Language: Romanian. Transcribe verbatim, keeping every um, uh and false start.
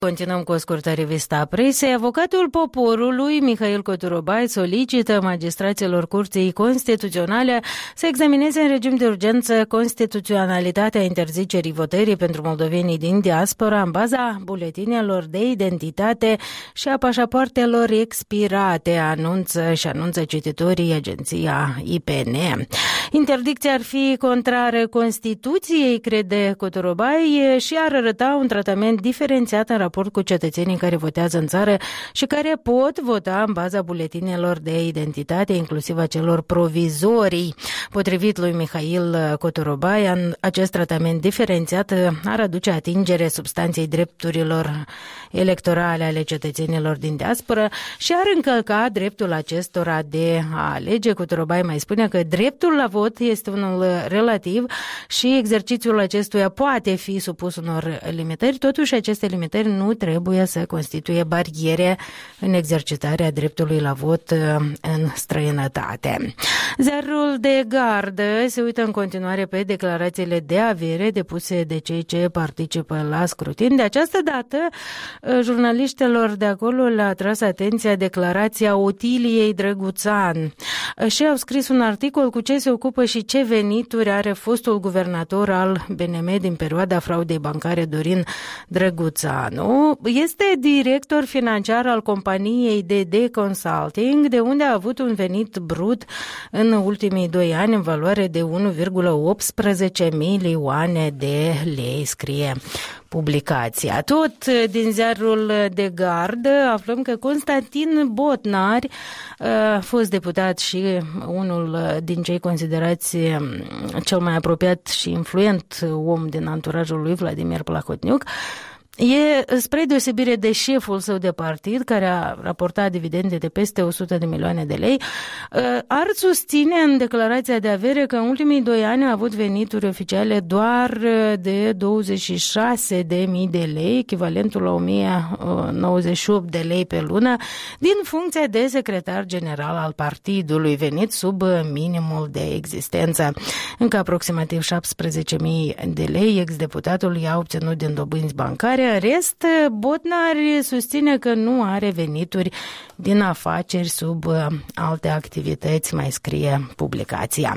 Continuăm cu o scurtă revistă a presei. Avocatul poporului, Mihail Coturobai, solicită magistraților Curții Constituționale să examineze în regim de urgență constituționalitatea interzicerii votării pentru moldovenii din diaspora în baza buletinelor de identitate și a pașapoartelor expirate, anunță și anunță cititorii agenția I P N. Interdicția ar fi contrară Constituției, crede Coturobai, și ar arăta un tratament diferențiat în raport cu cetățenii care votează în țară și care pot vota în baza buletinelor de identitate, inclusiv a celor provizorii. Potrivit lui Mihail Coturobai, acest tratament diferențiat ar aduce atingere substanței drepturilor electorale ale cetățenilor din diaspora și ar încălca dreptul acestora de a alege. Coturobai mai spune că dreptul la vot este unul relativ și exercițiul acestuia poate fi supus unor limitări, totuși aceste limitări nu trebuie să constituie bariere în exercitarea dreptului la vot în străinătate. Ziarul de Gardă se uită în continuare pe declarațiile de avere depuse de cei ce participă la scrutin. De această dată, jurnaliștilor de acolo le-a atras atenția declarația Otiliei Drăguțan și au scris un articol cu ce se ocupă și ce venituri are fostul guvernator al B N M din perioada fraudei bancare, Dorin Drăguțanu. Este director financiar al companiei D D Consulting, de unde a avut un venit brut în ultimii doi ani în valoare de unu virgulă optsprezece milioane de lei, scrie publicația. Tot din ziarul de Gardă aflăm că Constantin Botnar, a fost deputat și unul din cei considerați cel mai apropiat și influent om din anturajul lui Vladimir Plahotniuc, e, spre deosebire de șeful său de partid, care a raportat dividende de peste o sută de milioane de lei, ar susține în declarația de avere că în ultimii doi ani a avut venituri oficiale doar de douăzeci și șase de mii de lei, echivalentul la o mie nouăzeci și opt de lei pe lună, din funcția de secretar general al partidului, venit sub minimul de existență. Încă aproximativ șaptesprezece mii de lei ex-deputatul i-a obținut din dobânzi bancare. În rest, Botnar susține că nu are venituri din afaceri sub alte activități, mai scrie publicația.